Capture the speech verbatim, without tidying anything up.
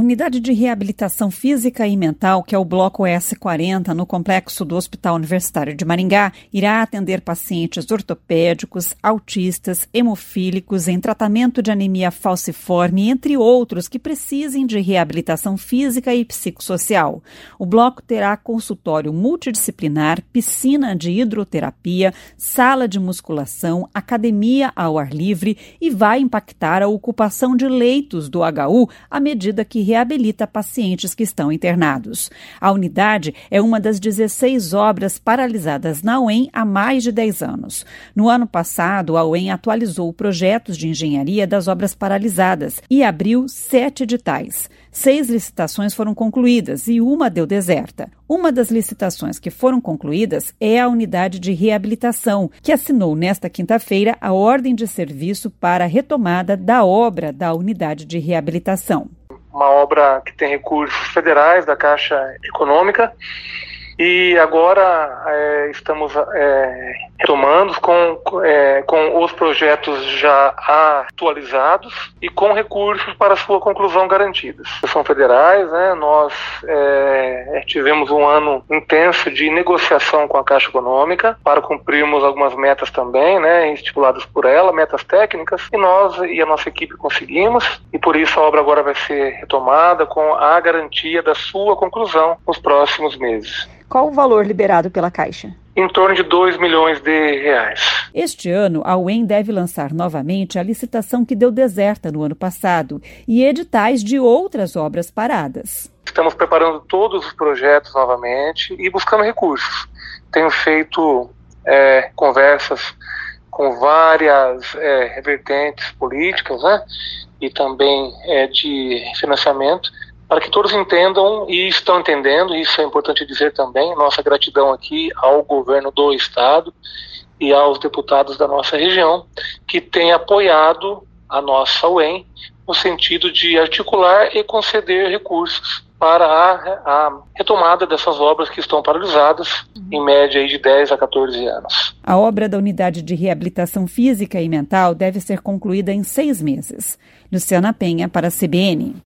A unidade de reabilitação física e mental, que é o Bloco S quarenta, no complexo do Hospital Universitário de Maringá, irá atender pacientes ortopédicos, autistas, hemofílicos, em tratamento de anemia falciforme, entre outros que precisem de reabilitação física e psicossocial. O bloco terá consultório multidisciplinar, piscina de hidroterapia, sala de musculação, academia ao ar livre e vai impactar a ocupação de leitos do H U à medida que que reabilita pacientes que estão internados. A unidade é uma das dezesseis obras paralisadas na U E M há mais de dez anos. No ano passado, a U E M atualizou projetos de engenharia das obras paralisadas e abriu sete editais. Seis licitações foram concluídas e uma deu deserta. Uma das licitações que foram concluídas é a unidade de reabilitação, que assinou nesta quinta-feira a ordem de serviço para a retomada da obra da unidade de reabilitação. Uma obra que tem recursos federais da Caixa Econômica e agora é, estamos é, retomando com, é, com os projetos já atualizados e com recursos para sua conclusão garantidos. São federais, né? Nós é, tivemos um ano intenso de negociação com a Caixa Econômica para cumprirmos algumas metas também, né, estipuladas por ela, metas técnicas, e nós e a nossa equipe conseguimos, e por isso a obra agora vai ser retomada com a garantia da sua conclusão nos próximos meses. Qual o valor liberado pela Caixa? Em torno de dois milhões de reais. Este ano, a U E M deve lançar novamente a licitação que deu deserta no ano passado e editais de outras obras paradas. Estamos preparando todos os projetos novamente e buscando recursos. Tenho feito é, conversas com várias é, vertentes políticas, né, e também é, de financiamento, para que todos entendam e estão entendendo, isso é importante dizer também, nossa gratidão aqui ao governo do Estado e aos deputados da nossa região, que têm apoiado a nossa U E M no sentido de articular e conceder recursos para a, a retomada dessas obras que estão paralisadas, em média aí de dez a quatorze anos. A obra da unidade de reabilitação física e mental deve ser concluída em seis meses. Luciana Penha, para a C B N.